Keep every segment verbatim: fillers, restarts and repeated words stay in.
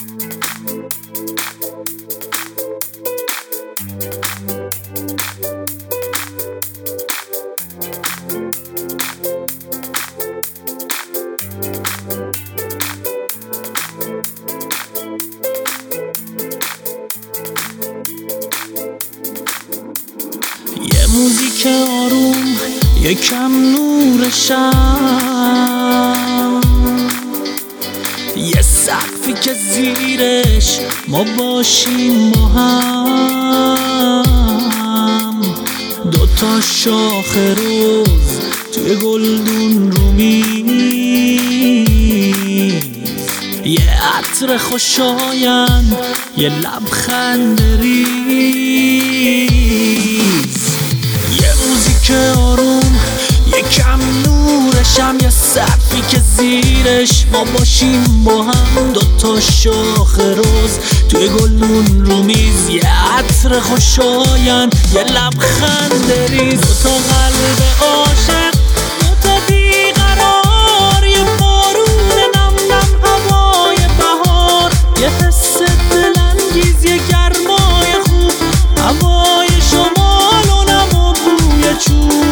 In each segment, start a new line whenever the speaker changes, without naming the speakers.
یه موزیک آروم، یکم نور شب، یه سقفی که زیرش ما باشیم با هم، دوتا شاخ روز توی گلدون رو میز، یه عطر خوشایند، یه لبخند ریز. یه موزیک آروم، یکم نورشم، یه سقفی که زیرش ما باشیم با هم، دوتا شاخ روز توی گلدون رو میز، یه عطر خوشایند، یه لبخند ریز. دوتا قلب عاشق، دوتا بیقرار، یه بارون نم نم هوای بهار، یه حس دلانگیز، یه گرمای خوب، هوای شمال و نم و بوی چوب.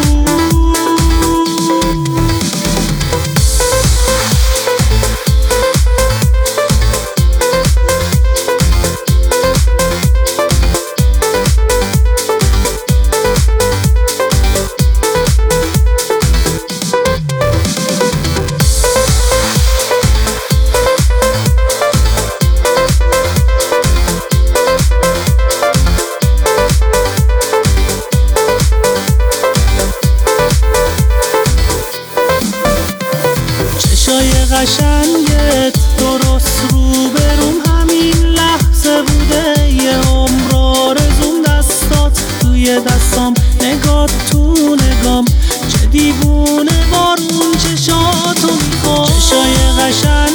چشای قشنگت درست رو بروم، همین لحظه بوده یه عمر آرزوم، دستات توی دستام، نگات تو نگام، چه دیوونه بارون چشاتو میخوام. چشای قشنگ